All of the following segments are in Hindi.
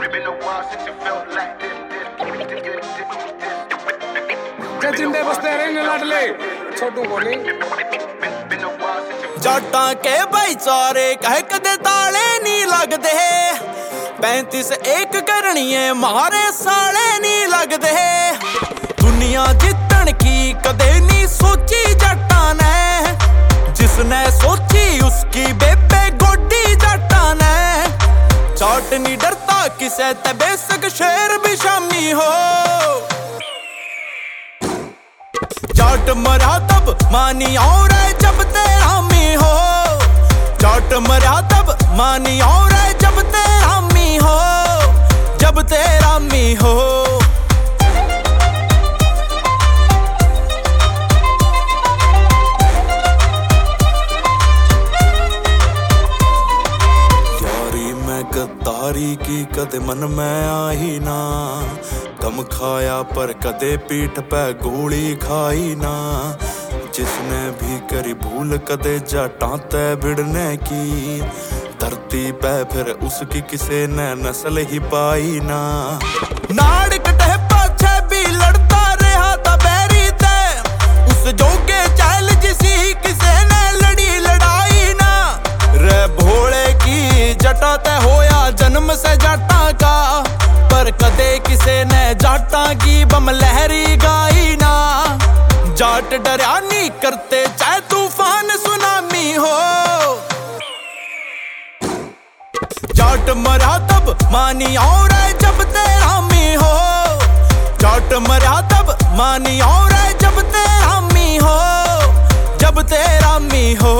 जिंदे बसते रहने लाडले छोटू बोली जाटा के भाईचारे कह कदे ताले नहीं लगदे 35 एक करनिए मारे साले नहीं लगदे दुनिया जितन की कदे नहीं सोची जट्टा ने जिसने सोची उसकी बेबे गोडी जट्टा ने जाट नहीं डरता किसे ते बेशक शेर भी शामी हो जाट मरा तब मानी और जब तेरा मी हो जाट मरा तब मानी और जब तेरा मी हो जब तेरा मी हो यारी मैं गद्दारी की कदे मन में आई ना कम खाया पर कदे पीठ पे गोली खाई ना जिसने भी करी भूल कदे जाटा ते भिड़ने की धरती पे फिर उसकी किसे ने नस्ल ही पाई ना नाड़ कटे पाछे भी लड़ता रहा था बैरी ते उस जोगे चैल जिसी किसे ने लड़ी लड़ाई ना रे भोले की जटा ते होया जन्म से जाटा का पर कदे किसे ने जाटा की बम लहरी गाई ना जाट डरा नहीं करते चाहे तूफान सुनामी हो जाट मरा तब मानी और जब तेरा मी हो जाट मरा तब मानी और जब तेरा मी हो जब तेरा मी हो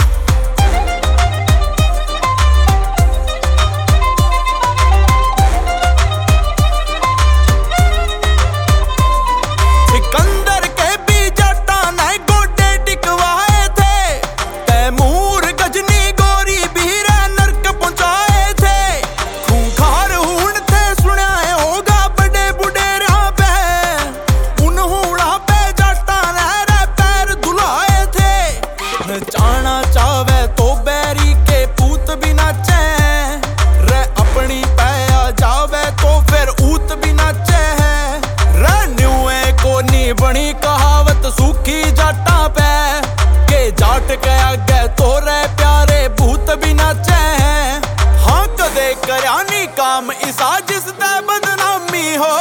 जाना चावे तो बैरी के पूत भी नाचे रे अपनी पैया जावे तो फिर ऊत भी नाचे रे न्यूए को नी बनी कहावत सूखी जाटा पे के जाट के आगे तो रे प्यारे भूत भी नाचे हाँ कदे करानी काम इसा जिसते बदनामी हो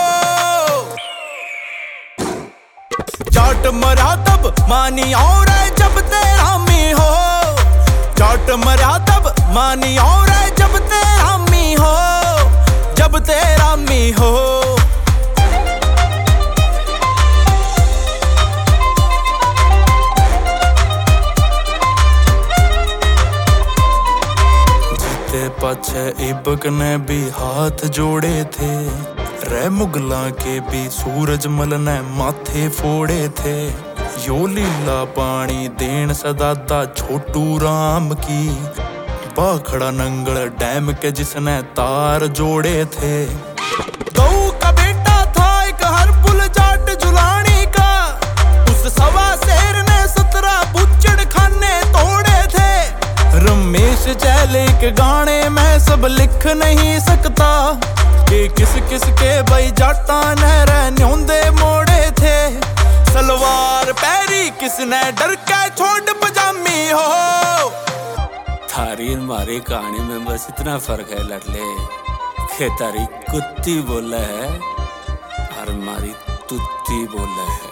जाट मरा तब मानी और जब तेरा मी हो जाट मरा तब मानी और जब तेरा मी हो जब तेरा मी हो जीते पाछे इबक ने भी हाथ जोड़े थे रे मुगला के भी सूरजमल ने माथे फोड़े थे यो लीला पानी देन सदाता छोटू राम की बाखड़ा नंगल डैम के जिसने तार जोड़े थे गऊ का बेटा था एक हर पुल जाट जुलानी का उस सवा शेर ने 17 बुच्चड़ खाने तोड़े थे रमेश चैल एक गाने में सब लिख नहीं सकता कि किस किस के भाई जाटा नहरे न्योंदे मोड़े थे सलवार पैरी किसने डर के छोड़ पजामी हो थारी मारी कहानी में बस इतना फर्क है लड़ले के तारी कुत्ती बोला है और मारी तुत्ती बोला है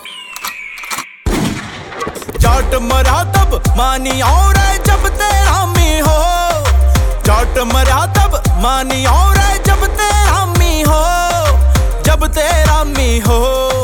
जाट मरा तब मानी और जब तेरा मी हो जाट मरा तब मानी और जब तेरा मी हो जब तेरा मी हो